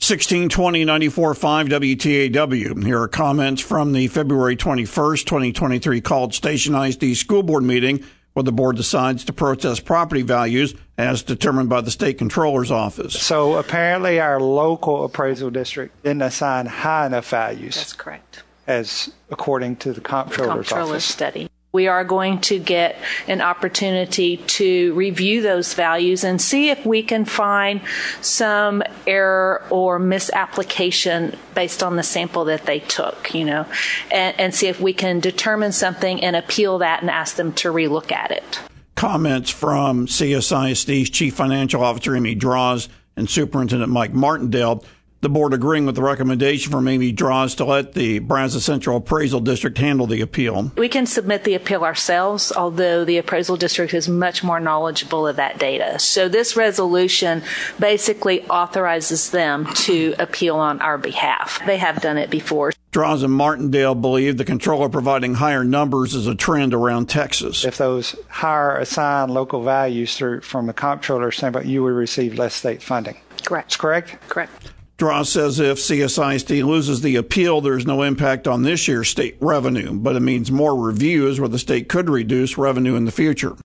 1620 94.5 WTAW. Here are comments from the February 21st, 2023 called Station ISD school board meeting, where the board decides to protest property values as determined by the state controller's office. So apparently our local appraisal district didn't assign high enough values. That's correct. As according to the comptroller's office study. We are going to get an opportunity to review those values and see if we can find some error or misapplication based on the sample that they took, and see if we can determine something and appeal that and ask them to relook at it. Comments from CSISD's Chief Financial Officer Amy Draws and Superintendent Mike Martindale. The board agreeing with the recommendation from Amy Draws to let the Brazos Central Appraisal District handle the appeal. We can submit the appeal ourselves, although the appraisal district is much more knowledgeable of that data. So this resolution basically authorizes them to appeal on our behalf. They have done it before. Draws and Martindale believe the controller providing higher numbers is a trend around Texas. If those higher assigned local values from the comptroller's standpoint, you would receive less state funding. Correct. Correct? Correct. Draws says if CSISD loses the appeal, there's no impact on this year's state revenue, but it means more reviews where the state could reduce revenue in the future.